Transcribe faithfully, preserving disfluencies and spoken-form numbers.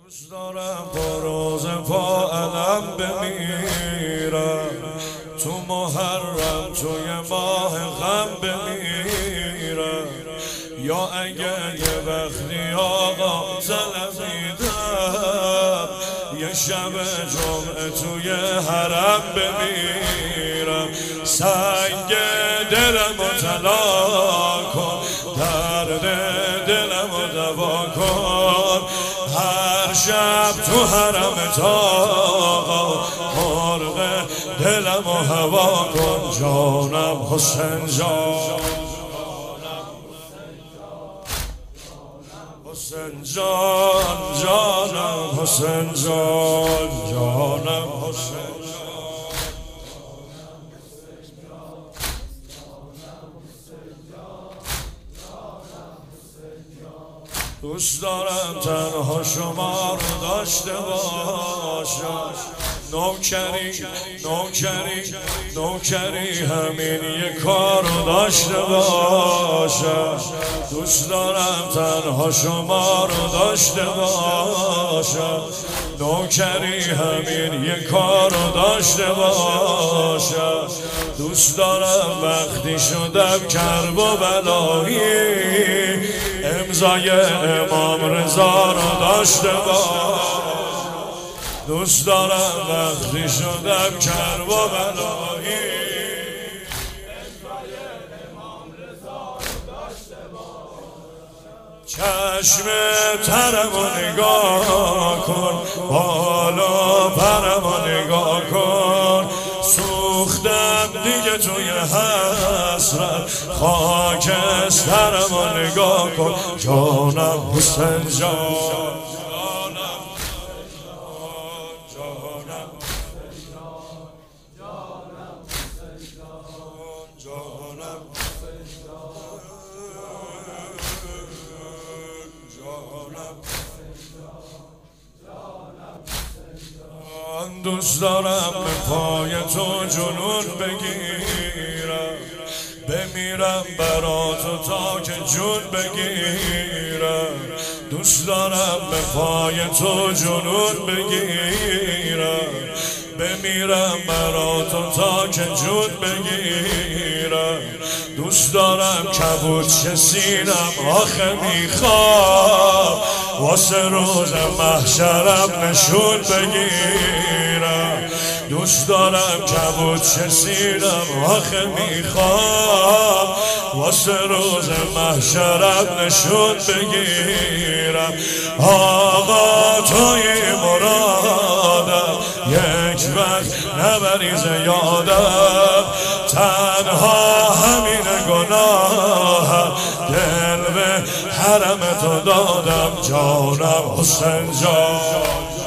دوست دارم با روز پا علم بمیرم، تو محرم توی ماه غم بمیرم، یا اگه یه وقتی آقا طلبیدم یه شب جمعه توی حرم بمیرم. سنگ دلمو طلا کن، درد دلمو دوا کن، هر شب تو حرمت آقا مرغ دلمو هوا کن. جانم حسین جان، حسین جان، جانم حسین جان، جانم حسین جان. دوست دارم تنها شما رو داشته باشم، نوکری نوکری نوکری همین یه کار رو داشته باشم. دوست دارم تنها شما رو داشته باشم، نوکری همین یه کار رو داشته باشم. دوست دارم وقتی شدم کرب و بلایی امضای امام رضا رو داشته باشم. دوست دارم وقتی شدم کرب و بلایی امضای امام رضا رو داشته باشم. چشم ترمو نگاه کن، بالا پرمو نگاه کن، سوختم دیگه توی حسرت، خاکسترمو نگاه کن. جانم حسین جان، دوست دارم به پای تو جنون بگیرم، بمیرم برا تو تا که جون بگیرم. دوست دارم به پای تو جنون بگیرم، بمیرم برا تو تا که جون بگیرم. دوست دارم کبود شه سینم آخه میخوام واسه روز محشرم نشون بگیرم. دوست دارم کبود شه سینم آخه میخوام واسه روز محشرم نشون بگیرم. آقا توی مرادم یک وقت نبریز یادم، تنها همین گناهم دل به حرم تو دادم. جانم حسین جان.